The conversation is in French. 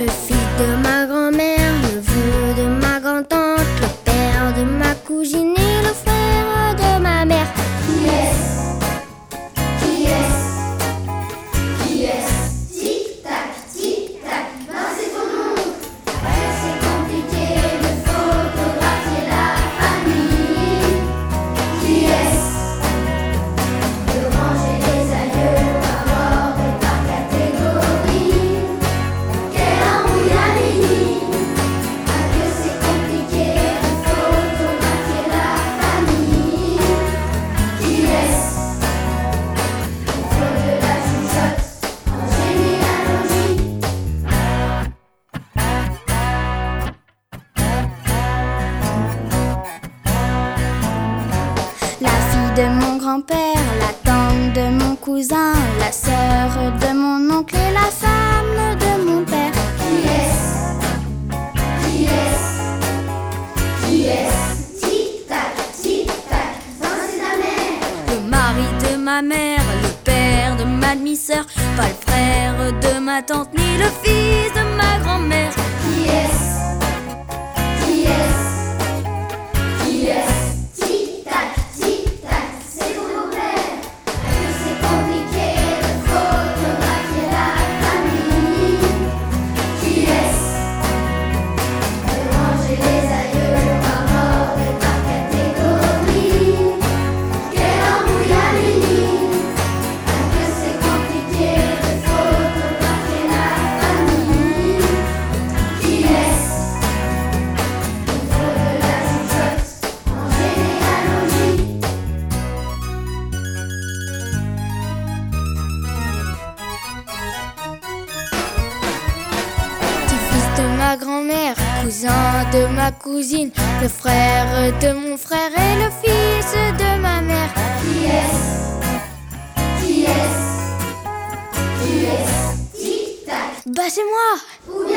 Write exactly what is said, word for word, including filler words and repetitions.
Le fils de ma grand-mère, le neveu de ma grand-tante, le père de ma cousine et le frère de ma mère. Qui est-ce? Qui est-ce? Qui est-ce? Tic-tac, tic-tac, ben c'est ton nom. C'est compliqué de photographier la famille. Qui est-ce? De ranger les aïeux par ordre et par catégorie. Quelle embrouille à Lénine. Ah que c'est compliqué de photographier la famille. Qui est-ce? Il faut de la chuchote en généalogie. La fille de mon grand-père, la tante de mon cousin, la sœur de mon oncle et la femme de mon père. Qui est-ce? Qui est-ce? Qui est-ce? Tic-tac, tic-tac, ben c'est ta mère. Le mari de ma mère, le père de ma demi-sœur, pas le frère de ma tante ni le fils de ma grand-mère. Qui est-ce? Qui est-ce? Qui est-ce? Tic-tac, tic-tac, c'est ton beau-père. Que c'est compliqué de photographier la famille. Qui est-ce? De ranger les aïeux par ordre et par catégorie. Quelle embrouille à Lénine. Que c'est compliqué de photographier la famille. Qui est-ce? Il faut de la chuchote en généalogie. Petit-fils de ma grand-mère, cousin de ma cousine, le frère de mon frère et le fils de ma mère. Qui est-ce? Qui est-ce? Qui est-ce? Tic-tac. Bah c'est moi! Oui.